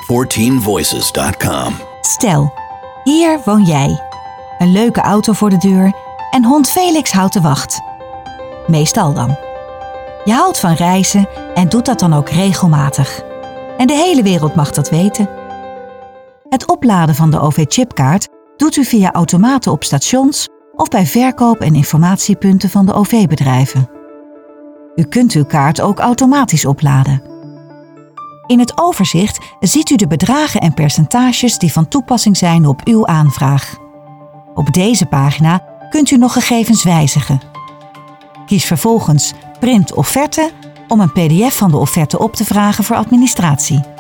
14voices.com. Stel, hier woon jij. Een leuke auto voor de deur en hond Felix houdt de wacht. Meestal dan. Je houdt van reizen en doet dat dan ook regelmatig. En de hele wereld mag dat weten. Het opladen van de OV-chipkaart doet u via automaten op stations of bij verkoop- en informatiepunten van de OV-bedrijven. U kunt uw kaart ook automatisch opladen. In het overzicht ziet u de bedragen en percentages die van toepassing zijn op uw aanvraag. Op deze pagina kunt u nog gegevens wijzigen. Kies vervolgens Print offerte om een pdf van de offerte op te vragen voor administratie.